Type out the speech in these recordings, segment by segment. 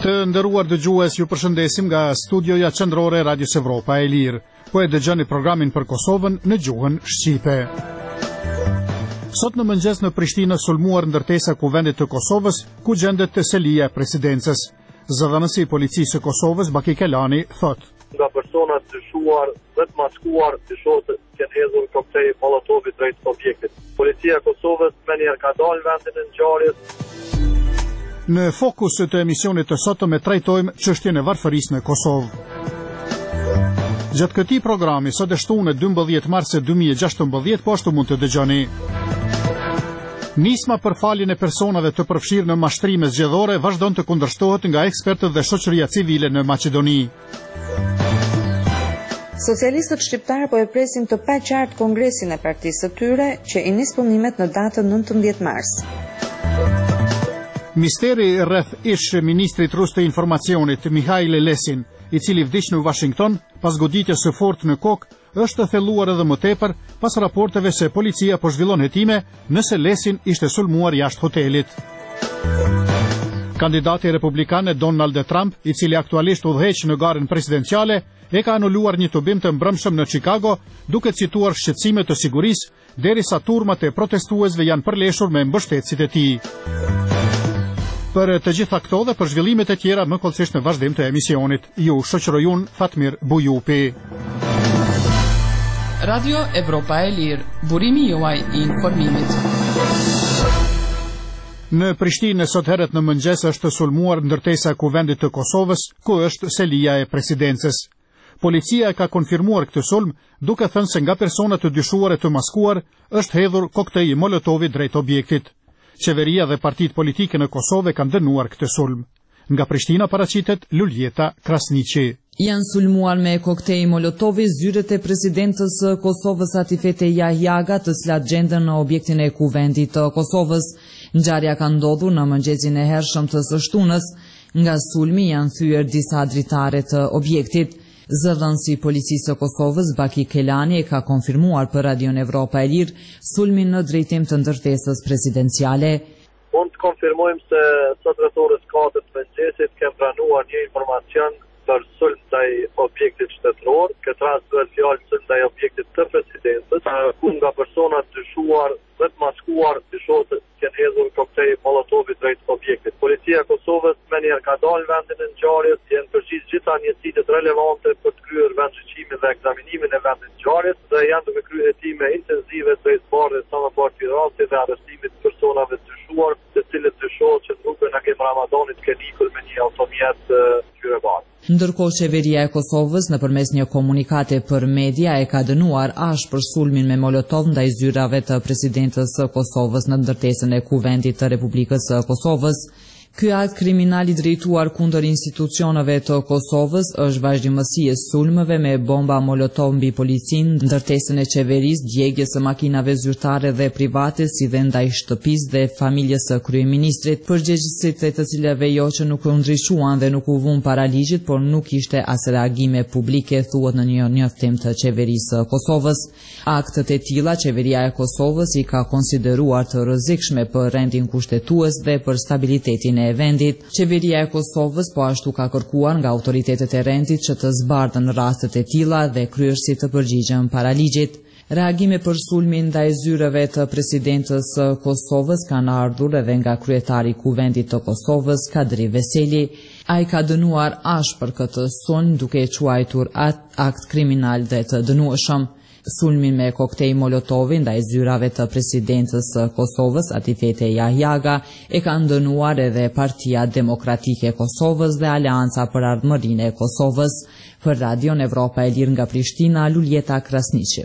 Të nderuar dëgjues, ju përshëndesim nga studioja qendrore e Radios Evropa e Lirë. Po e dëgjoni programin për Kosovën në gjuhën shqipe. Sot në mëngjes në Prishtinë sulmuar ndërtesa kuvendit të Kosovës, ku gjendet Theselia e presidencës. Zëdhënësi i policisë së Kosovës, Baki Kelani, thot: nga personat dyshuar dhe të maskuar dyshohet që hedhur koktej Molotovit drejt objektit. Policia e Kosovës menjëherë ka dalë vendin e ngjarjes. Në fokus të emisionit të sotëm e trajtojmë çështjen e varfërisë në Kosovë. Gjatë këtij programi sot e shtunë 12 mars 2016, po ashtu mund të dëgjoni: nisma për faljen e personave të përfshirë në mashtrime zgjedhore vazhdon të kundërshtohet nga ekspertët dhe shoqëria civile në Maqedoni. Socialistët shqiptarë po e presin të paqartë kongresin e partisë së tyre që i nis punimet në datën 19 mars. Misteri rreth ish ministrit rus të informacionit Mikhail Lesin, i cili vdiq në Washington pas goditjes së fortë në kokë, është thelluar edhe më tepër pas raporteve se policia po zhvillon hetime nëse Lesin ishte sulmuar jashtë hotelit. Kandidati republikan Donald Trump, i cili aktualisht udhëheq në garën presidenciale, e ka anuluar një tubim të mbrëmshëm në Chicago, duke cituar shqetësime të sigurisë, derisa turmat e protestuesve janë përleshur me mbështetësit e tij. Për të gjitha këto dhe për zhvillimet e tjera më kollësisht në vazhdim të emisionit, ju shoqëroj unë Fatmir Bujupi. Radio Evropa e Lirë, burimi juaj i informimit. Në Prishtinë sot herët në mëngjes është sulmuar ndërtesa e kuvendit të Kosovës, ku është selia e presidencës. Policia ka konfirmuar këtë sulm, duke thënë se nga persona të dyshuar e të maskuar është hedhur koktej Molotovit drejt objektit. Qeveria dhe partitë politike në Kosovë kanë dënuar këtë sulm. Nga Prishtina paraqitet Luljeta Krasniqi. Janë sulmuar me koktej Molotovi zyrët e presidentës së Kosovës Atifete Jahjaga, të cilat gjenden në objektin e kuvendit të Kosovës. Ngjarja ka ndodhur në mëngjesin e hershëm të së shtunës. Nga sulmi janë thyer disa dritare të objektit. Zëdhënësi i policisë së Kosovës, Baki Kelani, e ka konfirmuar për Radion Evropa e Lirë sulmin në drejtim të ndërtesës presidenciale. Mund të konfirmojmë se sot rreth orës 4 të mëngjesit kemi pranuar një informacion për sulm ndaj objektit shtetëror. Këtë rast bëhet fjalë sulm ndaj objektit të presidencës, ku nga personat dyshuar dhe të maskuar dyshohet që hedhur koktej Molotovit drejt objektit. Policia e Kosovës menjëherë ka dalë vendin e ngjarjes, janë përgjithë gjitha njësitë relevante për të kryer vendgjyqimin dhe ekzaminimin e vendit të ngjarjes dhe janë duke kryer hetime intensive drejt bardhës sa më parë të rastit dhe arrestimit të personave të dyshuar, të cilët dyshohet që në rrugën e Kem Ramadanit kanë ikur me një automjet qyretar. Ndërkohë qeveria e Kosovës nëpërmes një komunikate për media e ka dënuar ashpër sulmin me Molotov ndaj zyrave të presidentës së Kosovës në ndërtesën e kuvendit të Republikës së Kosovës. Ky akt kriminal i drejtuar kundër institucioneve të Kosovës është vazhdimësi e sulmeve me bomba Molotov mbi policinë, ndërtesën e qeverisë, djegjes së makinave zyrtare dhe private, si dhe ndaj shtëpisë dhe familjes së kryeministrit, përgjegjësit e të cilave jo që nuk u ndryshuan dhe nuk u vun para ligjit, por nuk ishte as reagime publike, thuhet në një njoftim të qeverisë së Kosovës. Aktet e tilla qeveria e Kosovës i ka konsideruar të rrezikshme për rendin kushtetues dhe për stabilitetin e vendit. Qeveria e Kosovës po ashtu ka kërkuar nga autoritetet e rendit që të zbardhen rastet e tilla dhe kryerësit të përgjigjen para ligjit. Reagime për sulmin ndaj zyreve të presidentës së Kosovës kanë ardhur edhe nga kryetari i kuvendit të Kosovës, Kadri Veseli. Ai ka dënuar ashpër këtë sulm duke e quajtur akt kriminal dhe të dënueshëm. Sulmin me koktej Molotovi ndaj zyrave të presidentës së Kosovës, Atifete Jahjaga, e kanë dënuar edhe Partia Demokratike e Kosovës dhe Aleanca për Ardhmërinë e Kosovës. Për Radion Evropa e Lirë nga Prishtina, Luljeta Krasniqi.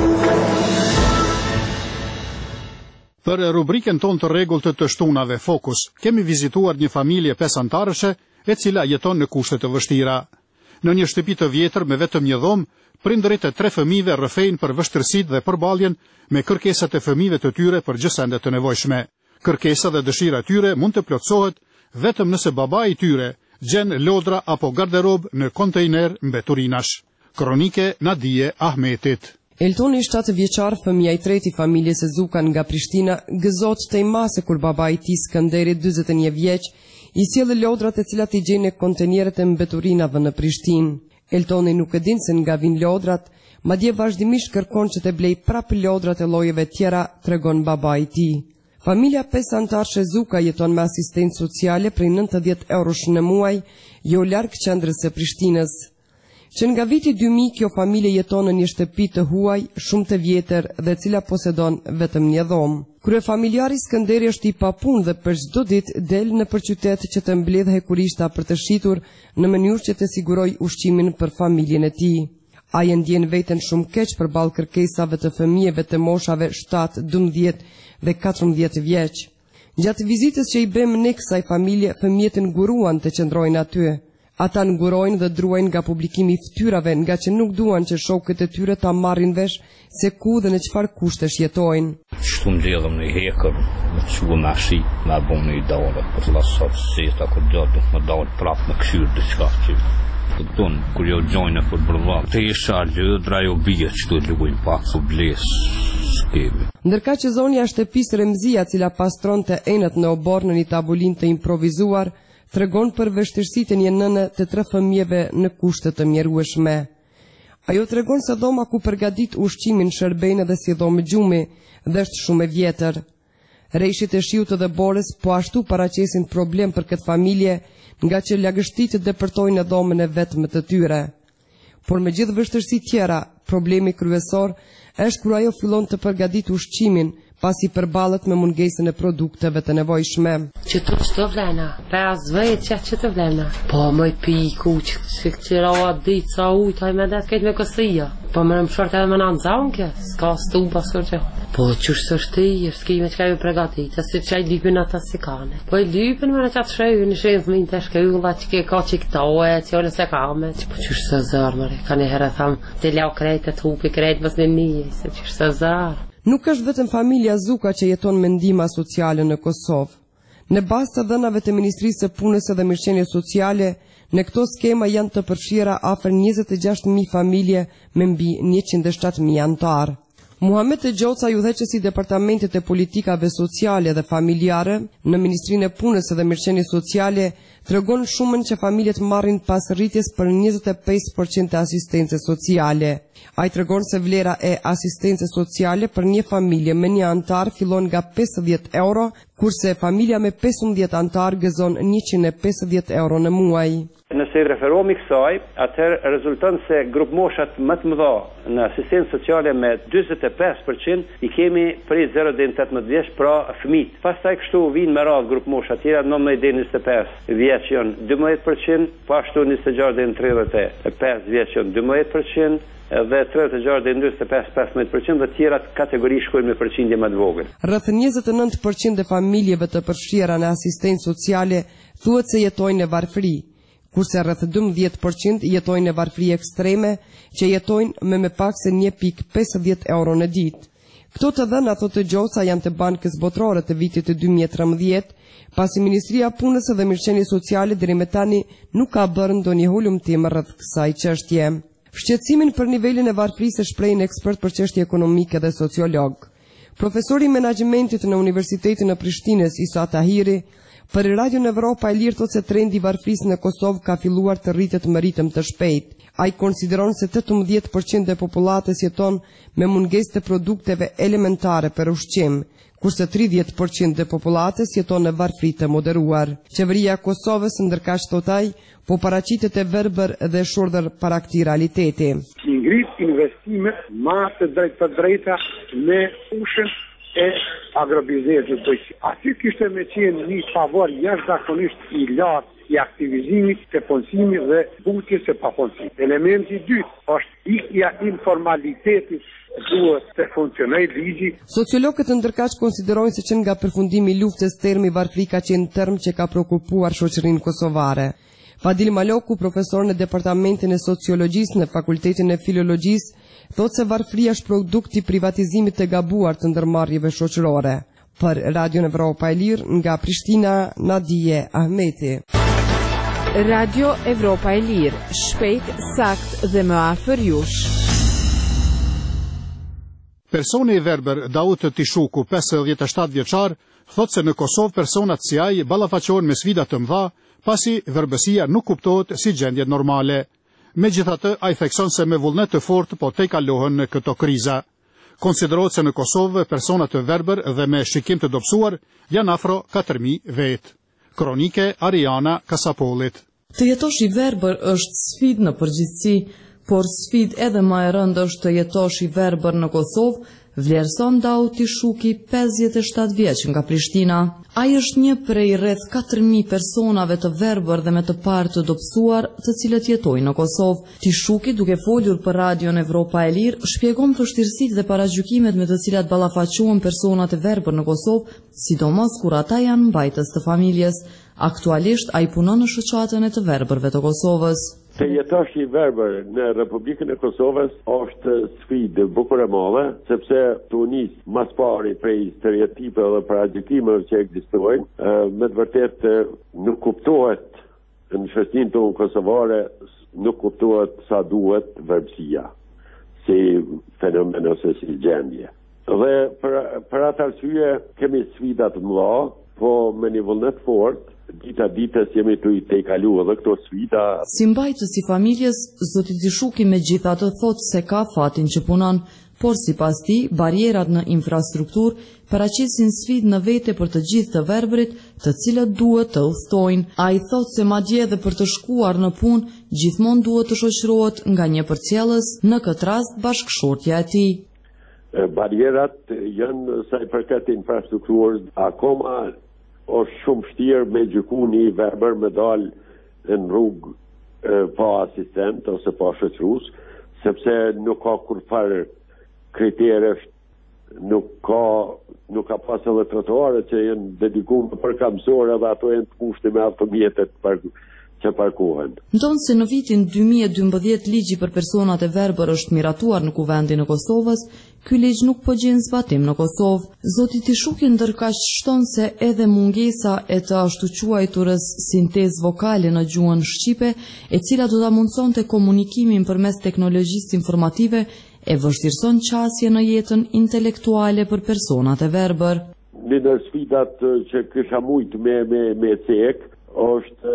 Për rubrikën tonë të rregullt të shtunave Fokus, kemi vizituar një familje 5 antarëshe e cila jeton në kushte të vështira. Në një shtëpi të vjetër me vetëm një dhomë, prindërit e 3 fëmijëve rrëfejnë për vështirësitë dhe përballjen me kërkesat e fëmijëve të tyre për gjësende të nevojshme. Kërkesat dhe dëshirat e tyre mund të plotësohet vetëm nëse babai i tyre gjen lodra apo garderob në kontejner mbeturinash. Kronike Nadije Ahmetit. Eltoni 7 vjeçar, fëmija i treti familjes e Zukan nga Prishtina, gëzot të i mase kur baba i tij Skënderi 41 vjeç i sjellë lodrat e cilat i gjejnë kontenierët e mbeturinave në Prishtinë. Eltoni nuk e din se nga vijnë lodrat, madje vazhdimisht kërkon që të blej prapë lodrat e llojeve tjera, tregon babai i tij. Familja 5 antarësh Zuka jeton me asistencë sociale prej 90 eurosh në muaj, jo larg qendrës së Prishtinës. Që nga viti 2000 kjo familje jeton në një shtëpi të huaj, shumë të vjetër dhe cila posedon vetëm një dhomë. Kryefamiljari Skënderi është i papunë dhe për çdo ditë del nëpër qytet që të mbledh hekurishta për të shitur në mënyrë që të sigurojë ushqimin për familjen e tij. Ai ndjen veten shumë keq përballë kërkesave të fëmijëve të moshave 7, 12 dhe 14 vjeç. Gjatë vizitës që i bëmë ne kësaj familje, fëmijët nguruan të qëndrojnë aty. Ata ngurojnë dhe druajnë nga publikimi i fytyrave, nga që nuk duan që shokët e tyre ta marrin vesh se ku dhe në çfarë kushtesh jetojnë. Kështu mbledhëm në hekër, me çuë mashi, me bëm në idare, për lasat seta kur do më dalë prapë në këshyrë diçka që kupton kur jo gjojnë për bërllam. Te isha gjëdra jo bie çdo lugojnë pak su bles. Ndërka që zonja shtëpisë Remzia, cila pastronte enët në obor në një tavolinë të improvizuar, tregon për vështirësitë e një nëne të 3 fëmijëve në kushte të mjerueshme. Ajo tregon se dhoma ku përgatit ushqimin shërben edhe si dhomë gjumi dhe është shumë e vjetër. Rreshtit e shiut dhe borës po ashtu paraqesin problem për këtë familje, nga që lagështitë depërtojnë dhomën e vetme të tyre. Por me gjithë vështirësitë tjera, problemi kryesor është kur ajo fillon të përgatit ushqimin, pasi përballet me mungesën e produkteve të nevojshme. Që të çto vlena, 5 vjet që të vlena. Po më piku që qëra ditë sa ujtaj me det këtë me kësia. Po më short edhe më në zanke, s'ka stu pasur që. Po qësh së shti, s'kime që ka ju pregatit, si që i lypin ata si kane. Po i lypin më në qatë shëju, në shëjnë fëmin të shkëlla, që ke ka që këtoje, që jo nëse kame. Po qësh së zërë, mëre, ka një herë thamë, të lau krejt, të hupi krejt, bës në një, se qësh së zërë. Nuk është vetëm familja Zuka që jeton me ndihma sociale në Kosovë. Në bazë të dhënave të Ministrisë së Punës dhe Mirëqenies Sociale, në këto skema janë të përfshira afër 26.000 familje me mbi 107.000 antarë. Muhamet Gjoca, udhëheqësi i Departamentit të Politikave Sociale dhe Familjare në Ministrinë e Punës dhe Mirëqenies Sociale, tregon shumën që familjet marrin pas rritjes për 25% e asistencës sociale. Ai tregon se vlera e asistencës sociale për një familje me një antar fillon nga 50 euro, kurse familja me 15 antar gëzon 150 euro në muaj. Nëse i referohemi kësaj, atëherë rezulton se grup moshat më të mëdha në asistencë sociale me 45% i kemi prej 0 deri në 18 vjeç, pra fëmijët. Pastaj kështu vijnë me radhë grup mosha të tjera 19 deri në 25 vjeç janë 12%, po ashtu 26 deri në 35 vjeç janë 12%. Dhe 36 deri në 25% dhe tjera kategori shkojnë me përqindje më të vogël. Rreth 29% e familjeve të përfshira në asistencë sociale thuhet se jetojnë në varfëri, kurse rreth 12% jetojnë në varfëri ekstreme, që jetojnë me pak se 1.50 euro në ditë. Këto të dhëna, thotë Gjoca, janë të Bankës Botërore të vitit të 2013, pasi Ministria e Punës dhe Mirëqenies Sociale deri më tani nuk ka bërë ndonjë hulumtim rreth kësaj çështje. Shqetësimin për nivelin e varfërisë shprehin ekspert për çështje ekonomike dhe sociolog. Profesori i menaxhmentit në Universitetin në Prishtinës, Isa Tahiri, për Radio Evropa e Lirë thotë se trendi i varfërisë në Kosovë ka filluar të rritet me ritëm të shpejtë. Ai konsideron se 18% e popullatës jeton me mungesë të produkteve elementare për ushqim, kurse 30% e popullatës jeton në varfëri të moderuar. Qeveria e Kosovës, ndërkaq thotë ai, po paraqitet e verbër dhe shurdhër para këtij realiteti. Ngrit investime ma të drejta në fushën e agrobiznesit. Aty kishte me qenë një favor jashtëzakonisht i lartë i aktivizimit të punësimit dhe butjes së papunësimit. Elementi i dytë është ikja informalitetit, duhet të funksionojë ligji. Sociologët ndërkaq konsiderojnë se që nga përfundimi i luftës termi varfëri ka qenë term që ka shqetësuar shoqërinë kosovare. Fadil Maloku, profesor në Departamentin e Sociologjisë në Fakultetin e Filologjisë, thotë se varfëria është produkt i privatizimit të gabuar të ndërmarrjeve shoqërore. Për Radio Evropa e Lirë, nga Prishtina, Nadije Ahmeti. Radio Evropa e Lirë, shpejt, sakt dhe më afër jush. Personi i verbër Daut Tishuku, 57 vjeçar, Thot se në Kosovë personat si ai ballafaqohen me sfida të mëdha, pasi verbësia nuk kuptohet si gjendje normale. Megjithatë, ai thekson se me vullnet të fortë po tejkalohen në këto kriza. Konsiderohet se në Kosovë personat të verbër dhe me shikim të dobësuar janë afro 4.000 vetë. Kronike Ariana Kasapolit. Të jetosh i verbër është sfidë në përgjithësi, por sfidë edhe më e rëndë është të jetosh i verbër në Kosovë, vlerëson Dauti Shuki, 57 vjeç nga Prishtina. Ai është një prej rreth 4.000 personave të verbër dhe me të parë të dobësuar të cilët jetojnë në Kosovë. Tishuki, duke folur për Radion Evropa e Lirë, shpjegon vështirësitë dhe paragjykimet me të cilat ballafaqohen personat e verbër në Kosovë, sidomos kur ata janë mbajtës të familjes. Aktualisht ai punon në shoqatën e të verbërve të Kosovës. Të jetosh i verbër në Republikën e Kosovës është sfidë bukur e madhe, sepse tu nis mas pari prej stereotipe dhe paragjykimeve që ekzistojnë, me të vërtetë nuk kuptohet në shoqërinë tonë kosovare, nuk kuptohet sa duhet verbësia si fenomen ose si gjendje. Dhe për atë arsye kemi sfida të mëdha, po me një vullnet fort. Ditës jemi të i tejkalu edhe këto sfida. Si mbajtës i familjes, zoti Tishuki megjithatë thotë se ka fatin që punon, por sipas tij, barierat në infrastrukturë paraqisin sfidë në vete për të gjithë të verbërit, të cilët duhet të udhtojnë. Ai thotë se madje edhe për të shkuar në punë, gjithmonë duhet të shoqërohet nga një përcjellës, në këtë rast bashkëshortja e tij. Barierat janë sa i përket infrastrukturës, akoma është shumë vështirë me gjyku një verbër me dalë në rrugë pa asistent ose pa shoqërues, sepse nuk ka kurfar kriterësh, nuk ka pas edhe trotuare që janë dedikuar për kamësore dhe ato janë të kushte me automjetet që parkohen. Ndonë se në vitin 2012 ligji për personat e verbër është miratuar në Kuvendin e Kosovës, ky ligj nuk po gjen zbatim në Kosovë. Zoti Tishuki ndërkaq shton se edhe mungesa e të ashtu quajturës sintezë vokale në gjuhën shqipe, e cila do ta mundsonte komunikimin përmes teknologjisë informative, e vështirëson qasje në jetën intelektuale për personat e verbër. Një ndër sfidat që kisha mujt me cek është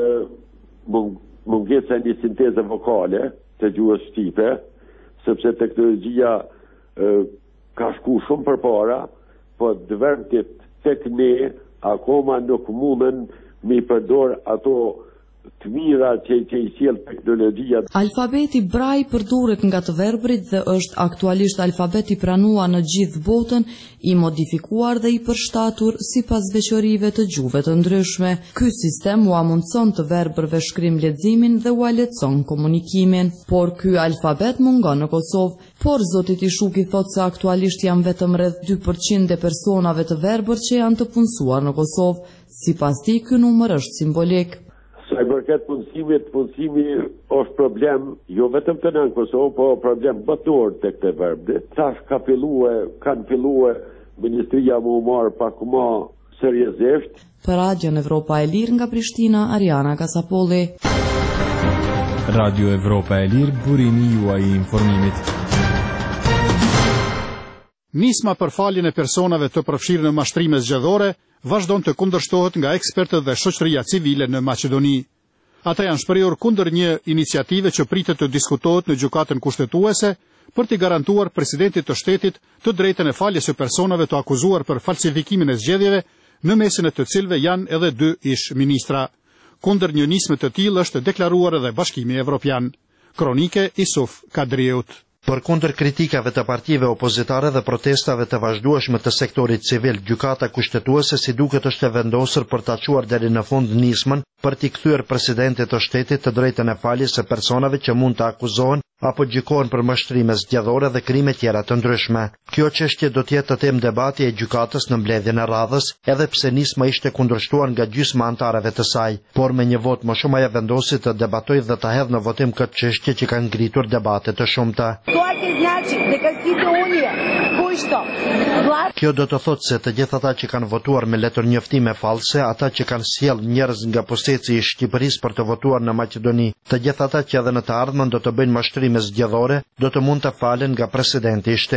mungesa një sinteze vokale të gjuhës shqipe, sepse teknologjia ka shku shumë përpara, po dëvërtit tek ne akoma nuk mundën me përdor ato të mira që i sjell teknologjia. Alfabeti Braille përdoret nga të verbërit dhe është aktualisht alfabeti pranuar në gjithë botën, i modifikuar dhe i përshtatur sipas veçorive të gjuhëve të ndryshme. Ky sistem u mundson të verbërve shkrim leximin dhe u lehtëson komunikimin, por ky alfabet mungon në Kosovë. Por zoti Tishuki thotë se aktualisht janë vetëm rreth 2% e personave të verbër që janë të punësuar në Kosovë. Sipas tij, ky numër është simbolik. Sa i përket punësimi është problem, jo vetëm të në Kosovë, po problem botëror tek të verbët. Tash kanë filluar Ministria më marrë pak më seriozisht. Për Radion Evropa e Lirë nga Prishtina, Ariana Kasapolli. Radio Evropa e Lirë, burimi juaj i informimit. Nisma për faljen e personave të përfshirë në mashtrime zgjedhore vazhdon të kundërshtohet nga ekspertët dhe shoqëria civile në Maqedoni. Ata janë shprehur kundër një iniciative që pritet të diskutohet në gjykatën kushtetuese për t'i garantuar presidentit të shtetit të drejtën e faljes së personave të akuzuar për falsifikimin e zgjedhjeve, në mesin e të cilëve janë edhe 2 ish ministra. Kundër një nisme të tillë është deklaruar edhe Bashkimi Evropian. Kronike Isuf Kadriut. Për kundër kritikave të partive opozitare dhe protestave të vazhdueshme të sektorit civil, gjykata kushtetuese si duket është e vendosur për ta çuar deri në fund nismën për t'i kthyer presidentit të shtetit të drejtën e faljes së personave që mund të akuzohen apo gjykohen për mashtrime zgjedhore dhe krime tjera të ndryshme. Kjo çështje do të jetë temë debati e gjykatës në mbledhjen e radhës, edhe pse nisma ishte kundërshtuar nga gjysma antarëve të saj, por me një vot më shumë ajo vendosi të debatojë dhe të hedhë në votim këtë çështje që ka ngritur debate të shumta. Kjo do të thotë se të gjithë ata që kanë votuar me letër njoftime fallse, ata që kanë sjell njerëz nga pushteti i Shqipërisë për të votuar në Maqedoni, të gjithë ata që edhe në të ardhmen do të bëjnë mashtrime zgjedhore, do të mund të falen nga presidenti i shtetit.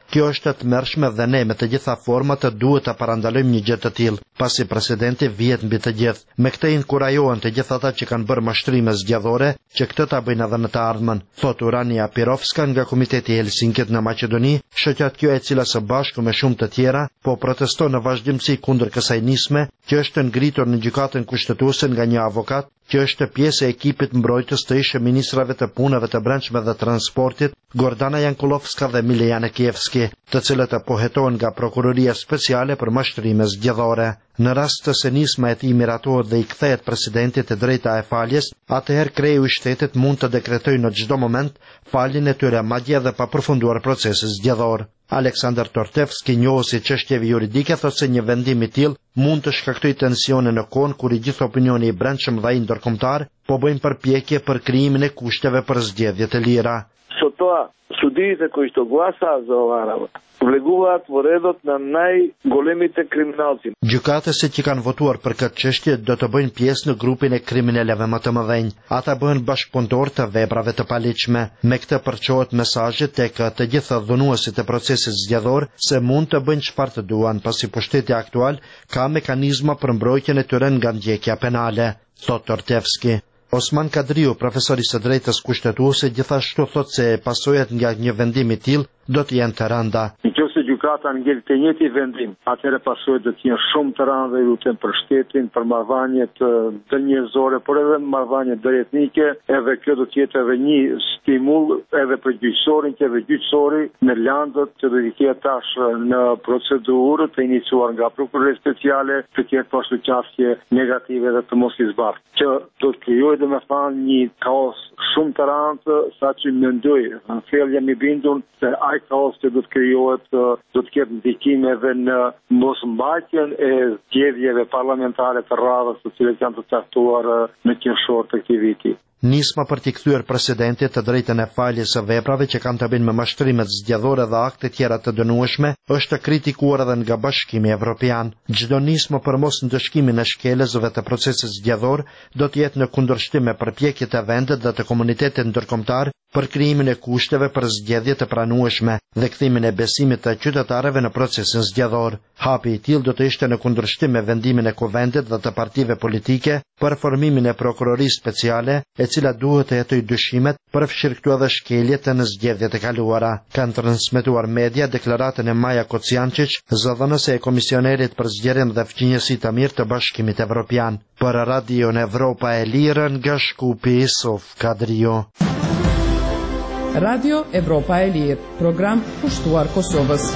Kjo është e tmerrshme dhe ne me të gjitha format duhet të parandalojmë një gjë të tillë, pasi presidenti vjet mbi të gjithë. Me këtë inkurajohen të gjithë ata që kanë bërë mashtrime zgjedhore që këtë ta bëjnë edhe në të ardhmen, thot Urania Pirovska nga Komiteti i Helsinkit në Maqedoni, shoqja e cila së bashku me shumë të tjera po proteston në vazhdimsi kundër kësaj nisme që është ngritur në gjykatën kushtetuese nga një avokat që është pjesë e ekipit mbrojtës të ish ministrave të punëve të brendshme dhe transportit, Gordana Jankulovska dhe Milena Kievski, të cilët pohetohen nga prokuroria speciale për mashtrime zgjedhore. Në rast se nisma e tij miratohet dhe i kthehet presidentit e drejta e faljes, atëherë kreu i shtetit mund të dekretojë në çdo moment faljen e tyre, madje edhe pa përfunduar procesi zgjedhor. Aleksandr Tortevski, njohësi çështjeve juridike, thotë se një vendim i tillë mund të shkaktojë tensione në kohë kur i gjithë opinioni i brendshëm dhe ai ndërkombëtar po bëjnë përpjekje për krijimin e kushteve për zgjedhje të lira. Sotto судите кои што гласаат за оваа работа влегуваат во редот на најголемите криминалци. Gjykatësit që kanë votuar për këtë çështje do të bëjnë pjesë në grupin e kriminalëve më të mëdhenj. Ata bëhen bashkëpunëtor të veprave të paligjshme. Me këtë përçohet mesazhi tek të gjithë dhunuesit e procesit zgjedhor se mund të bëjnë çfarë të duan, pasi pushteti aktual ka mekanizma për mbrojtjen e tyre nga ndjekja penale, thot Tortevski. Osman Kadriu, profesor i së drejtës kushtetuese, gjithashtu thot se pasojat nga një vendim i tillë do të jenë të rënda. Nëse gjykata ngel të njëjtin vendim, atëherë pasojat do të jenë shumë të rënda, lutem për shtetin, për marrëdhëniet njerëzore, por edhe marrëdhënie drejtnike, edhe kjo do të jetë edhe një stimull edhe për gjyqësorin, që edhe gjyqësori në landët që do të ketë tash në procedurë të iniciuar nga prokuroria speciale, të ketë pasur qasje negative dhe të mos i zbardh, që do të krijojë domethënë një kaos shumë të rëndë, saqë mendoj, në fell jam i bindur se ai kaos që do të krijohet do të ketë ndikim edhe në mosmbajtjen e zgjedhjeve parlamentare të radhës të cilat janë të caktuar në qershor të këtij viti. Nisma për t'i kthyer presidentit të drejtën e faljes së veprave që kanë të bëjnë me mashtrimet zgjedhore dhe akte tjera të dënueshme është kritikuar edhe nga Bashkimi Evropian. Çdo nismë për mos ndëshkimin e shkelësve të procesit zgjedhor do të jetë në kundërshtim me përpjekjet e vendit dhe të komunitetit ndërkombëtar për krijimin e kushteve për zgjedhje të pranueshme dhe kthimin e besimit të qytetarëve në procesin zgjedhor. Hapi i tillë do të ishte në kundërshtim me vendimin e Kuvendit dhe të partive politike për formimin e prokurorisë speciale, e cila duhet të hetojë dyshimet përfshirë këtu edhe shkeljet në zgjedhjet e kaluara. Kanë transmetuar media deklaratën e Maja Kociančić, zëdhënëse e komisionerit për zgjedhjen dhe fqinjësi të mirë të Bashkimit Evropian. Për Radion Evropa e Lirë nga Shkupi Isuf Kadrio. Radio Evropa e Lirë, program kushtuar Kosovës.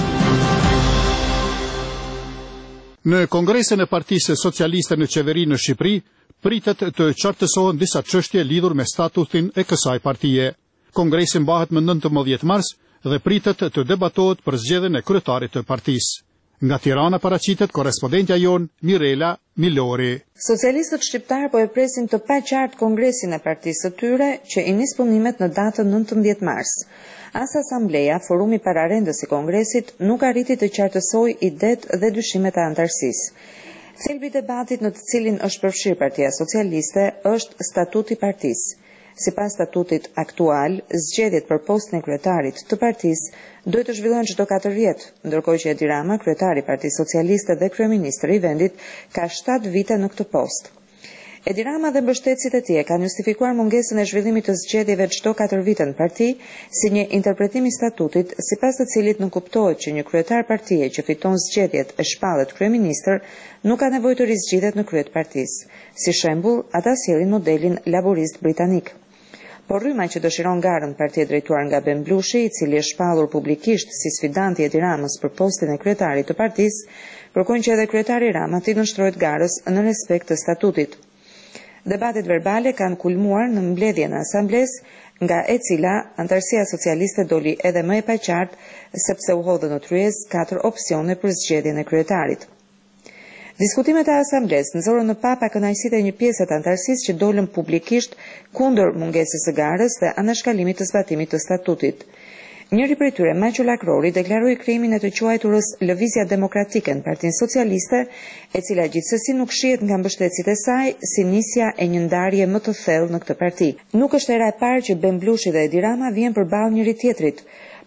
Në Kongresin e Partisë Socialiste në Qeveri në Shqipëri, pritet të qartësohen disa çështje lidhur me statusin e kësaj partie. Kongresi mbahet më 19 mars dhe pritet të debatohet për zgjedhjen e kryetarit të partisë. Nga Tirana paraqitet korespondentja jon Mirela Milori. Socialistët shqiptar po e presin të paqartë Kongresin e partisë së tyre që i nis punimet në datën 19 mars. As asambleja, forumi pararendës i Kongresit, nuk arriti të qartësojë idetë dhe dyshimet e antarësisë. Thelbi i debatit në të cilin është përfshirë Partia Socialiste është statuti i partisë. Sipas statutit aktual, zgjedhjet për postin e kryetarit të partisë duhet të zhvillohen çdo 4 vjet, ndërkohë që Edi Rama, kryetari i Partisë Socialiste dhe kryeministri i vendit, ka 7 vite në këtë post. Edi Rama dhe mbështetësit e tij kanë justifikuar mungesën e zhvillimit të zgjedhjeve çdo 4 vite në parti si një interpretim i statutit, sipas të cilit nuk kuptohet që një kryetar partie që fiton zgjedhjet e shpallet kryeministër nuk ka nevojë të rizgjidhet në krye të partisë. Si shembull, ata sjellin modelin laborist britanik. Por Rryma që dëshiron garën partie drejtuar nga Ben Blushi, i cili është shpallur publikisht si sfidanti i Edi Ramës për postin e kryetarit të partisë, kërkojnë që edhe kryetari Rama të nënshtrohet garës në respekt të statutit. Debatet verbale kanë kulmuar në mbledhjen e asamblesë, nga e cila antarësia socialiste doli edhe më e paqartë sepse u hodhën në tryez 4 opsione për zgjedhjen e kryetarit. Diskutimet e asamblesë nxorën në pa pakënaqësitë e një pjesë të antarësisë që dolën publikisht kundër mungesës së garës dhe anashkalimit të zbatimit të statutit. Njëri prej tyre, Maqo Lakrori, deklaroi krijimin e të quajturës Lëvizja Demokratike në Partinë Socialiste, e cila gjithsesi nuk shihet nga mbështetësit e saj si nisja e një ndarje më të thellë në këtë parti. Nuk është hera e parë që Ben Blushi dhe Edi Rama vijnë përballë njëri tjetrit.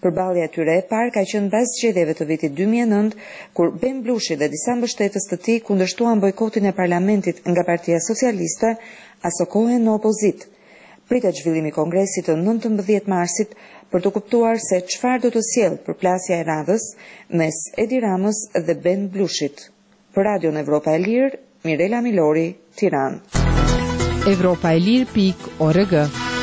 Përballja e tyre e parë ka qenë mbas zgjedhjeve të vitit 2009, kur Ben Blushi dhe disa mbështetës të tij kundërshtuan bojkotin e parlamentit nga Partia Socialiste, aso kohë në opozit. Pritet zhvillimi i kongresit të 19 marsit për të kuptuar se çfarë do të sjellë përplasja e radhës mes Edi Ramës dhe Ben Blushit. Për Radion Evropa e Lirë, Mirela Milori, Tiranë. Evropaelir.org.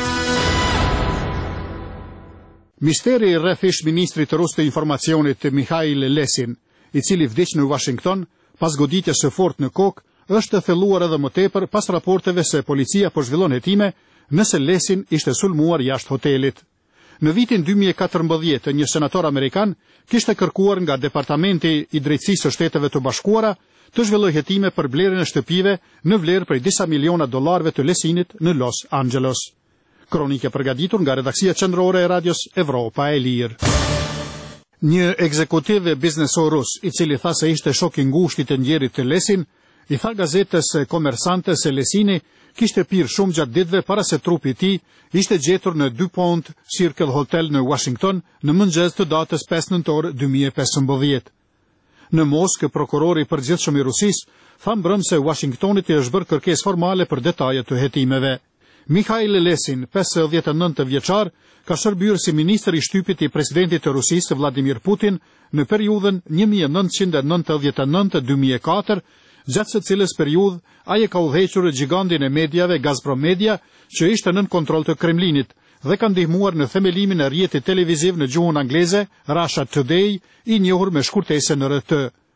Misteri rreth ish ministrit të Rusë të informacionit Mikhail Lesin, i cili vdiq në Washington pas goditjes së fortë në kokë, është thelluar edhe më tepër pas raporteve se policia po zhvillon hetime nëse Lesin ishte sulmuar jashtë hotelit. Në vitin 2014, një senator amerikan kishte kërkuar nga Departamenti i Drejtësisë së Shteteve të Bashkuara të zhvillojë hetime për blerjen e shtëpive në vlerë prej disa miliona dollarëve të Lesinit në Los Angeles. Kronike përgatitur nga redaksia qendrore e Radios Evropa e Lirë. Një ekzekutiv biznesor rus, i cili tha se ishte shok i ngushtë i të ndjerit të Lesin, i tha gazetës Komersante se Lesini kishte pirë shumë gjatë ditëve para se trupi i tij ishte gjetur në DuPont Circle Hotel në Washington në mëngjes të datës 5 nëntor 2015. Në Moskë, prokurori i përgjithshëm i Rusisë tha mbrëm se Washingtonit i është bërë kërkesë formale për detajet të hetimeve. Mikhail Lesin, 59 vjeçar, ka shërbyer si ministër i shtypit i presidentit të Rusisë Vladimir Putin në periudhën 1999-2004, gjatë së cilës periudhë ai e ka udhëhequr gigantin e mediave Gazprom Media, që ishte nën kontroll të Kremlinit dhe ka ndihmuar në themelimin e rrjetit televiziv në gjuhën angleze Russia Today, i njohur me shkurtesën RT.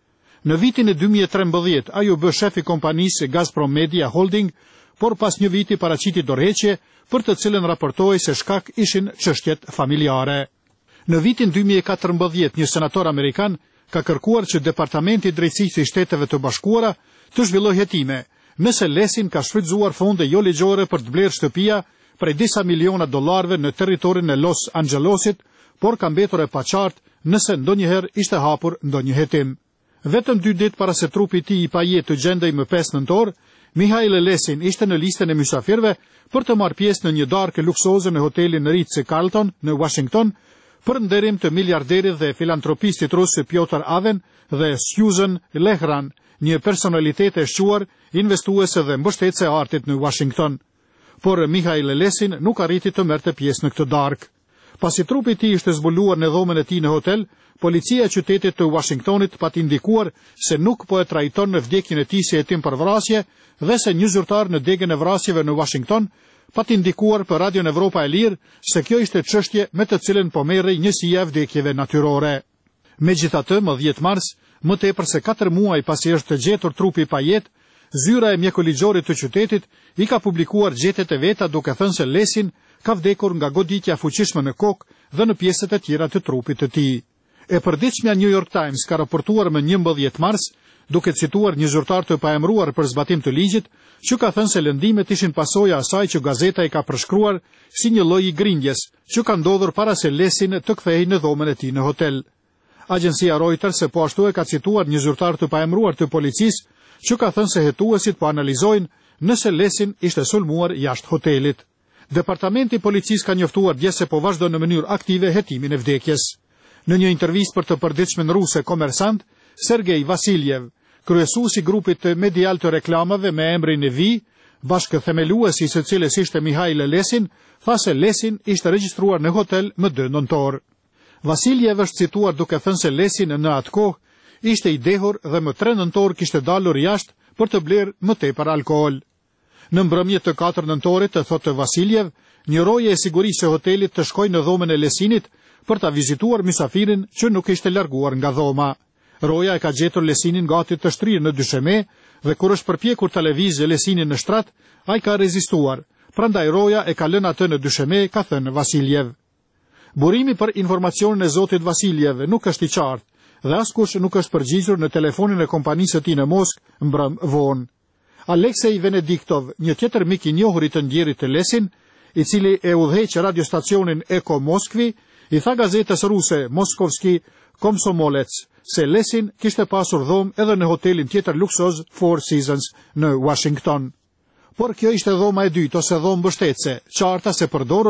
Në vitin e 2013 ai u bë shef i kompanisë Gazprom Media Holding, por pas një viti paraqiti dorëheqje për të cilën raportohej se shkak ishin çështjet familjare. Në vitin 2014 një senator amerikan ka kërkuar që Departamenti i Drejtësisë i Shteteve të Bashkuara të zhvillojë hetime nëse Lesin ka shfrytzuar fonde jo ligjore për të blerë shtëpia prej disa miliona dollarëve në territorin e Los Angelesit, por ka mbetur e paqartë nëse ndonjëherë ishte hapur ndonjë hetim. Vetëm 2 ditë para se trupi i tij i pajet të gjendej më 5 nëntor, Mikhail Lesin ishte në listën e mysafirëve për të marrë pjesë në një darkë luksoze në hotelin Ritz-Carlton në Washington, për nderim të miliarderit dhe filantropistit rus Piotr Aven dhe Susan Lehran, një personalitet e shquar, investuese dhe mbështetëse e artit në Washington. Por Mikhail Lesin nuk arriti të merrte pjesë në këtë darkë. Pasi trupi i tij ishte zbuluar në dhomën e tij në hotel, policia e qytetit të Washingtonit pati ndikuar se nuk po e trajton në vdekjen e tij si hetim për vrasje dhe se një zyrtar në degën e vrasjeve në Washington pati ndikuar për Radion Evropa e Lirë se kjo ishte çështje me të cilën po merrej njësia e vdekjeve natyrore. Megjithatë, më 10 mars, më tepër se 4 muaj pasi është të gjetur trupi pa jetë, zyra e mjekëligjorit të qytetit i ka publikuar gjetjet e veta duke thënë se Lesin ka vdekur nga goditja fuqishme në kokë dhe në pjesët e tjera të trupit të tij. E përditshmja New York Times ka raportuar më 11 mars, duke cituar një zyrtar të paemëruar për zbatim të ligjit, që ka thënë se lëndimet ishin pasoja asaj që gazeta i ka përshkruar si një lloj i grindjes, që ka ndodhur para se Lesin të kthehej në dhomën e tij në hotel. Agjencia Reuters po ashtu e ka cituar një zyrtar të paemëruar të policisë, që ka thënë se hetuesit po analizojnë nëse Lesin ishte sulmuar jashtë hotelit. Departamenti i policisë ka njoftuar dje se po vazhdon në mënyrë aktive hetimin e vdekjes. Në një intervistë për të përditshmën ruse Komersant, Sergej Vasiljev, kryesuesi i grupit medial të reklamave me emrin e Vi, bashkëthemeluesi së cilës ishte Mikhail Lesin, tha se Lesin ishte regjistruar në hotel më 2 nëntor. Vasiljev është cituar duke thënë se Lesin në atë kohë ishte i dehur dhe më 3 nëntor kishte dalur jashtë për të blerë më tepër alkool. Në mbrëmje të 4 nëntorit, thotë Vasiljev, një roje e sigurisë së hotelit të shkoi në dhomën e Lesinit për ta vizituar mysafirin që nuk ishte larguar nga dhoma. Roja e ka gjetur Lesinin gati të shtrirë në dysheme dhe kur është përpjekur ta lëvizë Lesinin në shtrat, ai ka rezistuar. Prandaj roja e ka lënë atë në dysheme, ka thënë Vasiljev. Burimi për informacionin e zotit Vasiljev nuk është i qartë dhe askush nuk është përgjigjur në telefonin e kompanisë së tij në Moskë mbrëm vonë. Aleksej Venediktov, një tjetër mik i njohur i të ndjerit të Lesin, i cili e udhëheq radiostacionin Eko Moskvi, i tha gazetës ruse Moskovski Komsomolec se Lesin kishte pasur dhomë edhe në hotelin tjetër luksoz Four Seasons në Washington. Por kjo ishte dhoma e dytë ose dhomë mbështetëse, qarta se përdorur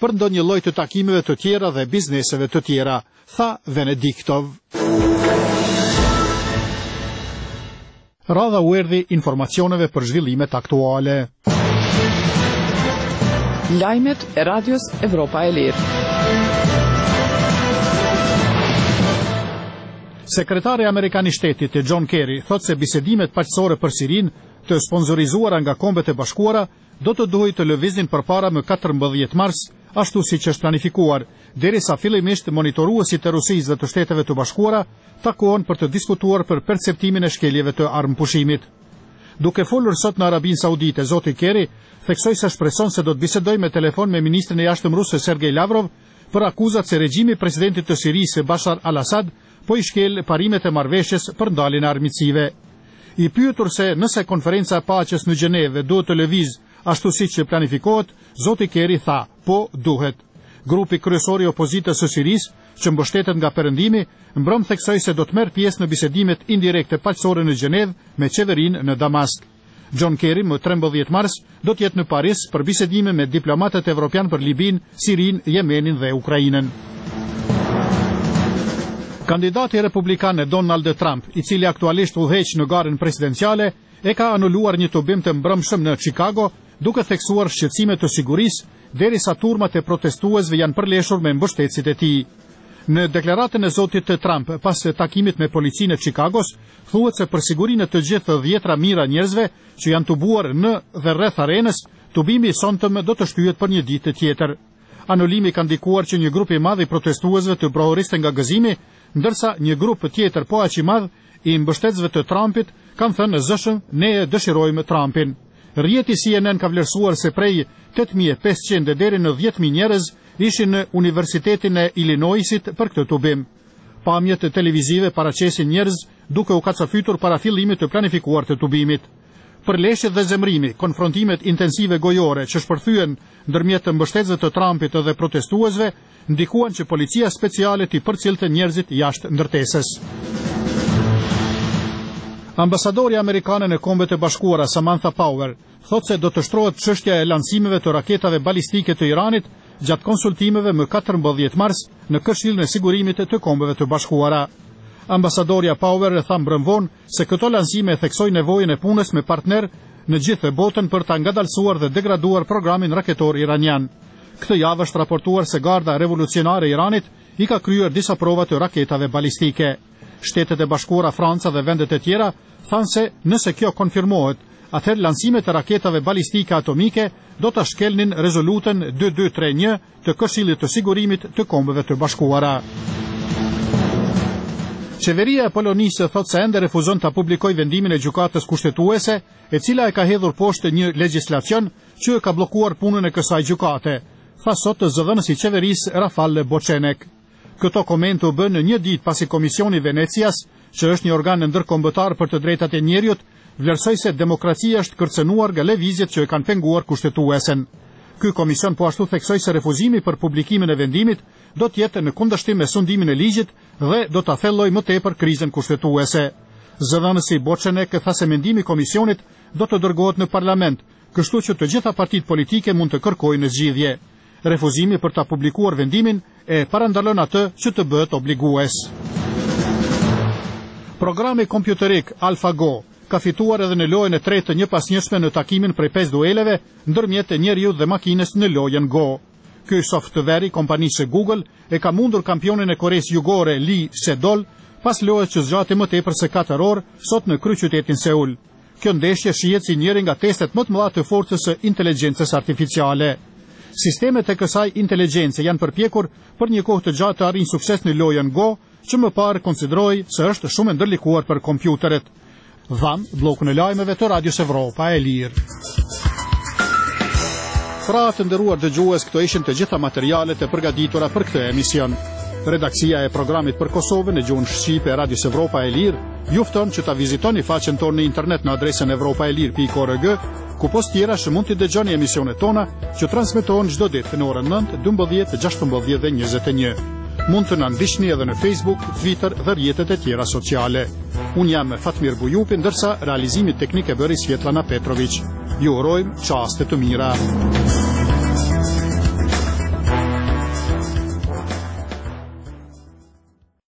për ndonjë lloj të takimeve të tjera dhe bizneseve të tjera, tha Venediktov. Radha u erdhi informacioneve për zhvillimet aktuale. Lajmet e Radios Evropa e Lirë. Sekretari Amerikan i Shtetit John Kerry thot se bisedimet paqësore për Sirin, të sponsorizuara nga Kombet e Bashkuara, do të duhet të lëvizin përpara më 14 mars, ashtu siç është planifikuar, derisa fillimisht monitoruesit e Rusisë dhe të Shteteve të Bashkuara takohen për të diskutuar për perceptimin e shkeljeve të armëpushimit. Duke folur sot në Arabinë Saudite, zoti Kerry theksoi se shpreson se do të bisedojë me telefon me ministrin e jashtëm rus Sergej Lavrov për akuzat se regjimi i presidentit të Sirisë Bashar al-Assad po i shkel parimet e marrëveshjes për ndaljen e armiqësive. I pyetur se nëse konferenca e paqes në Gjenevë duhet të lëviz ashtu siç planifikohet, zoti Kerry tha, po duhet. Grupi kryesor i opozitës së Sirisë, që mbështetet nga Perëndimi, mbrëm theksoi se do të merr pjesë në bisedimet indirekte paqësore në Gjenevë me qeverinë në Damask. John Kerry më 13 mars do të jetë në Paris për bisedime me diplomatët evropian për Libinë, Sirinë, Yemenin dhe Ukrainën. Kandidati republikan Donald Trump, i cili aktualisht udhëheq në garën presidenciale, e ka anuluar një tubim të mbrëmshëm në Chicago, duke theksuar shqetësime të sigurisë, derisa turmat e protestuesve janë përleshur me mbështetësit e tij. Në deklaratën e zotit Trump pas takimit me policinë e Chicagos, thuhet se për sigurinë të gjithë dhjetra mijëra njerëzve që janë tubuar në dhe rreth arenës, tubimi i sonshëm do të shtyhet për një ditë tjetër. Anulimi ka ndikuar që një grup i madh i protestuesve të brohoriste nga gëzimi, ndërsa një grup tjetër po aq i madh i mbështetësve të Trumpit kanë thënë zëshëm ne e dëshirojmë Trumpin. Rjeti CNN ka vlerësuar se prej 8500 deri në 10.000 njerëz ishin në Universitetin e Illinoisit për këtë tubim. Pamjet televizive paraqesin njerëz duke u kacafytur para fillimit të planifikuar të tubimit. Përleshjet dhe zemrimi, konfrontimet intensive gojore që shpërthyen ndërmjet mbështetësve të Trumpit dhe protestuesve, ndikuan që policia speciale t'i përcillte njerëzit jashtë ndërtesës. Ambasadori amerikane në Kombet e Bashkuara Samantha Power thot se do të shtrohet çështja e lancimeve të raketave balistike të Iranit gjatë konsultimeve më 14 mars në Këshillin e Sigurimit të Kombeve të Bashkuara. Ambasadorja Power tha mbrëmvon se këto lancime theksojnë nevojën e punës me partner në gjithë botën për ta ngadalësuar dhe degraduar programin raketor iranian. Këtë javë është raportuar se Garda Revolucionare e Iranit i ka kryer disa prova të raketave balistike. Shtetet e Bashkuara, Franca dhe vendet e tjera thanë se nëse kjo konfirmohet, atëherë lancimet e raketave balistike atomike do ta shkelnin rezolutën 2231 të Këshillit të Sigurimit të Kombeve të Bashkuara. Qeveria e Polonisë thot se ende refuzon ta publikojë vendimin e gjykatës kushtetuese, e cila e ka hedhur poshtë një legjislacion që ka bllokuar punën e kësaj gjykate, tha sot zëdhënësi i qeverisë Rafal Bochenek. Këto komente u bën një ditë pasi Komisioni i Venecias, që është një organ ndërkombëtar për të drejtat e njerëzit, vlerësoi se demokracia është kërcënuar nga lëvizjet që e kanë penguar kushtetuesen. Ky komision po ashtu theksoi se refuzimi për publikimin e vendimit do të jetë në kundërshtim me sundimin e ligjit dhe do ta thellojë më tepër krizën kushtetuese. Zëdhënësi Bochenek tha se mendimi i komisionit do të dërgohet në parlament, kështu që të gjitha partitë politike mund të kërkojnë zgjidhje. Refuzimi për ta publikuar vendimin e parandalon atë që të bëhet obligues. Programi kompjuterik AlphaGo ka fituar edhe në lojën e tretë të njëpasnjëshme në takimin prej 5 dueleve ndërmjet njeriut dhe makinës në lojën Go. Ky software i kompanisë Google e ka mundur kampionin e Koresë Jugore Lee Sedol pas lojës që zgjati më tepër se 4 orë sot në kryeqytetin Seul. Kjo ndeshje shihet si njëri nga testet më të mëdha të forcës së inteligjencës artificiale. Sistemet e kësaj inteligjence janë përpjekur për një kohë të gjatë të arrijnë sukses në lojën Go, që më parë konsideroi se është shumë e ndërlikuar për kompjuteret. Dham bllokun e lajmeve të Radios Evropa e Lirë. Pra të nderuar dëgjues, këto ishin të gjitha materialet e përgatitura për këtë emision. Redaksia e programit për Kosovën në gjuhën shqipe e Radios Evropa e Lirë ju fton që ta vizitoni faqen tonë në internet në adresën evropaelir.org, ku post tjera që mund të dëgjoni emisionet tona që transmetohen çdo ditë në orën 9, 12, 16 dhe 21. Mund të na ndiqni edhe në Facebook, Twitter dhe rrjetet e tjera sociale. Unë jam Fatmir Bujupi, ndërsa realizimi teknik e bëri Svetlana Petrović. Ju urojmë çaste të mira.